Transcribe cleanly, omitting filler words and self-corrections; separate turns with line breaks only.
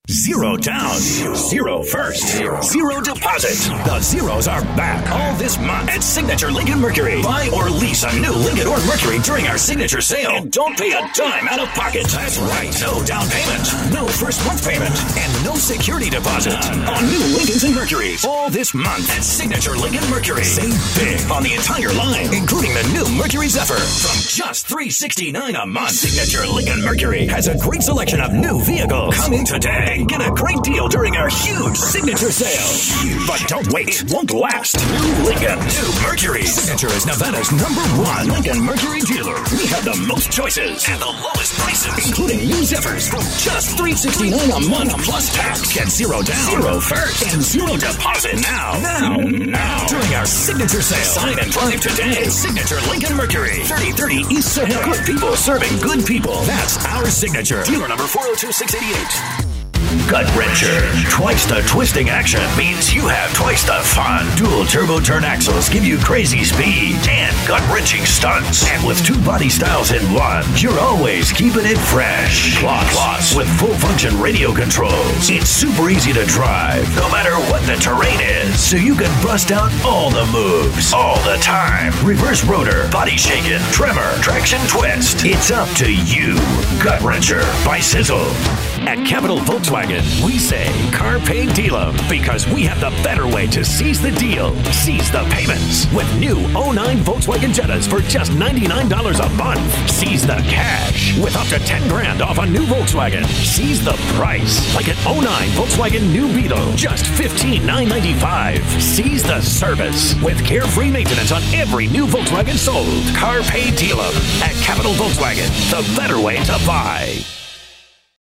Zero down, zero first, zero deposit. The zeros are back all this month at Signature Lincoln Mercury. Buy or lease a new Lincoln or Mercury during our signature sale and don't pay a dime out of pocket. That's right. No down payment, no first month payment, and no security deposit on new Lincolns and Mercuries. All this month at Signature Lincoln Mercury. Save big on the entire line, including the new Mercury Zephyr from just $369 a month. Signature Lincoln Mercury has a great selection of new vehicles. Come in today. Get a great deal during our huge signature sale. But don't wait. It won't last. New Lincoln. New Mercury. Signature is Nevada's #1 Lincoln Mercury dealer. We have the most choices and the lowest prices, including new Zephyrs from just $369 a month plus tax. Get zero down, zero first, and zero deposit now. During our signature sale. Sign and drive today. Signature Lincoln Mercury. 3030 East Sahara. Good people serving good people. That's our signature. Dealer number 402688. Gut Wrencher. Twice the twisting action means you have twice the fun. Dual turbo turn axles give you crazy speed and gut-wrenching stunts. And with 2 body styles in one, you're always keeping it fresh. Plus, with full function radio controls, it's super easy to drive, no matter what the terrain is. So you can bust out all the moves, all the time. Reverse rotor, body shaking, tremor, traction twist. It's up to you. Gut Wrencher by Sizzle. At Capital Volkswagen, we say Carpe Diem because we have the better way to seize the deal. Seize the payments with new 09 Volkswagen Jettas for just $99 a month. Seize the cash with up to $10,000 off a new Volkswagen. Seize the price like an 09 Volkswagen New Beetle, just $15,995. Seize the service with carefree maintenance on every new Volkswagen sold. Carpe Diem at Capital Volkswagen, the better way to buy.